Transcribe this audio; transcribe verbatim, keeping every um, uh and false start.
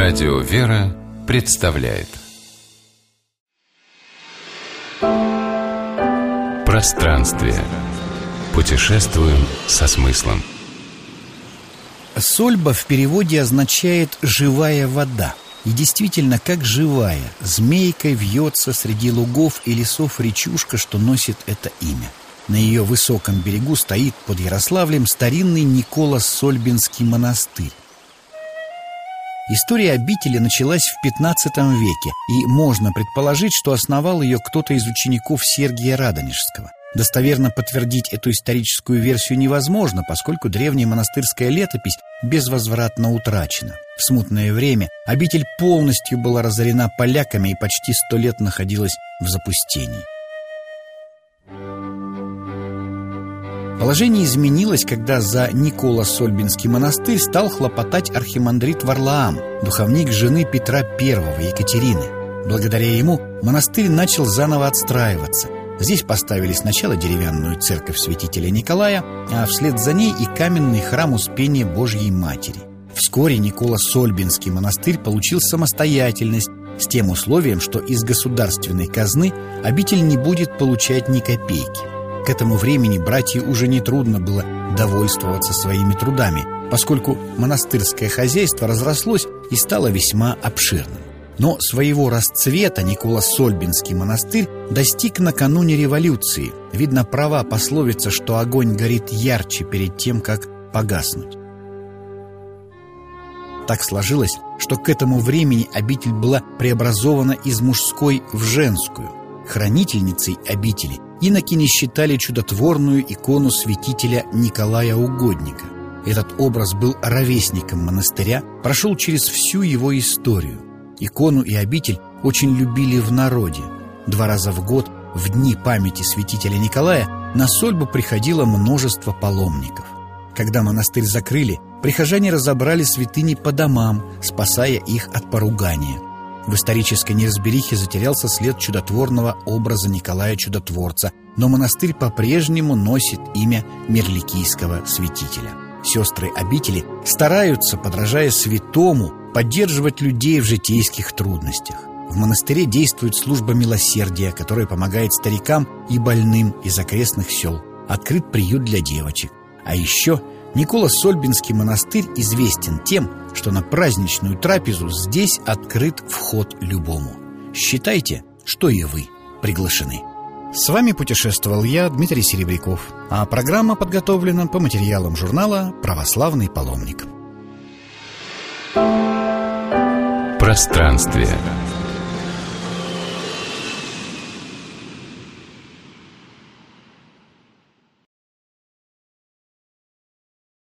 Радио «Вера» представляет Пространствие. Путешествуем со смыслом. Сольба в переводе означает «живая вода». И действительно, как живая, змейкой вьется среди лугов и лесов речушка, что носит это имя. На ее высоком берегу стоит под Ярославлем старинный Николо-Сольбинский монастырь. История обители началась в пятнадцатом веке, и можно предположить, что основал ее кто-то из учеников Сергия Радонежского. Достоверно подтвердить эту историческую версию невозможно, поскольку древняя монастырская летопись безвозвратно утрачена. В смутное время обитель полностью была разорена поляками и почти сто лет находилась в запустении. Положение изменилось, когда за Николо-Сольбинский монастырь стал хлопотать архимандрит Варлаам, духовник жены Петра Первого, Екатерины. Благодаря ему монастырь начал заново отстраиваться. Здесь поставили сначала деревянную церковь святителя Николая, а вслед за ней и каменный храм Успения Божьей Матери. Вскоре Николо-Сольбинский монастырь получил самостоятельность с тем условием, что из государственной казны обитель не будет получать ни копейки. К этому времени братью уже нетрудно было довольствоваться своими трудами, поскольку монастырское хозяйство разрослось и стало весьма обширным. Но своего расцвета Николо-Сольбинский монастырь достиг накануне революции. Видно, права пословица, что огонь горит ярче перед тем, как погаснуть. Так сложилось, что к этому времени обитель была преобразована из мужской в женскую. Хранительницей обители иноки считали чудотворную икону святителя Николая Угодника. Этот образ был ровесником монастыря, прошел через всю его историю. Икону и обитель очень любили в народе. Два раза в год, в дни памяти святителя Николая, на Сольбу приходило множество паломников. Когда монастырь закрыли, прихожане разобрали святыни по домам, спасая их от поругания. В исторической неразберихе затерялся след чудотворного образа Николая Чудотворца, но монастырь по-прежнему носит имя мерликийского святителя. Сестры обители стараются, подражая святому, поддерживать людей в житейских трудностях. В монастыре действует служба милосердия, которая помогает старикам и больным из окрестных сел. Открыт приют для девочек. А еще Николо-Сольбинский монастырь известен тем, что на праздничную трапезу здесь открыт вход любому. Считайте, что и вы приглашены. С вами путешествовал я, Дмитрий Серебряков, а программа подготовлена по материалам журнала «Православный паломник». Пространствие.